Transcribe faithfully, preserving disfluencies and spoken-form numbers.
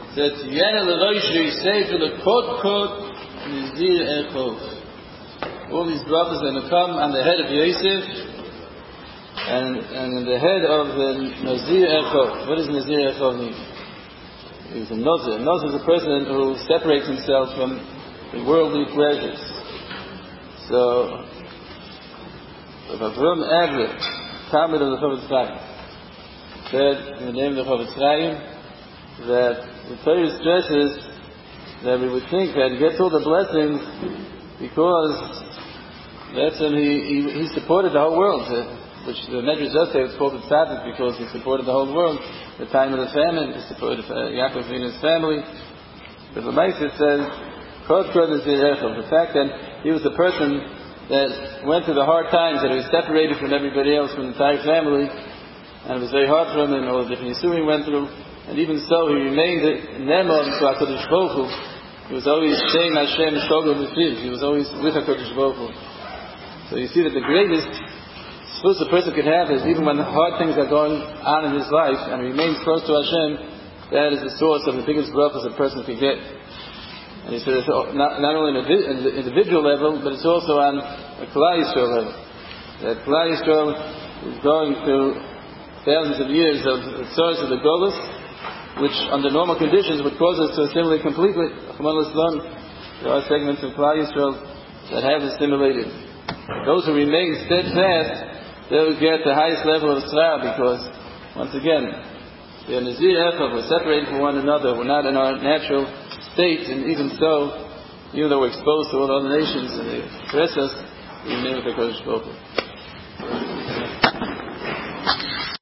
that Yana Leroshri say to the Kod Kod Nizir Echov. All these brothers are going to come on the head of Yosef and and the head of the Nazir Echov. What does Nazir Echov mean? He's a Nazir. A Nazir is a person who separates himself from the worldly pleasures. So, Avram Agler, Talmud of the Chofetz Chaim, said in the name of the Chofetz Chaim that the Torah stresses that we would think that he gets all the blessings because that's when he, he he supported the whole world, uh, which the Medrash does say it's called the Tzaddik because he supported the whole world. The time of the famine, he supported uh, Yaakov and his family. But the Ma'aseh says, Kod Kod is the fact that he was the person that went through the hard times, that he was separated from everybody else, from the entire family, and it was very hard for him, and all the different Yisurim he went through. And even so, he remained Nemon to HaKadosh Baruch Hu. He was always saying Hashem Shogel B'Fiv. He was always with HaKadosh Baruch Hu. So you see that the greatest suppose a person could have is even when hard things are going on in his life and he remains close to Hashem, that is the source of the biggest brachas a person could get. And he said it's not, not only on an individual level, but it's also on a Klal Yisrael level. That Klal Yisrael is going through thousands of years of the source of the Golus, which under normal conditions would cause us to assimilate completely. There are segments of Klal Yisrael that have assimilated. Those who remain steadfast, they will get the highest level of tzara, because, once again, we are Nazir Echov, we're separated from one another, we're not in our natural state, and even so, even though we're exposed to all other nations and they oppress us, we remain with the Kodesh Baruch Hu.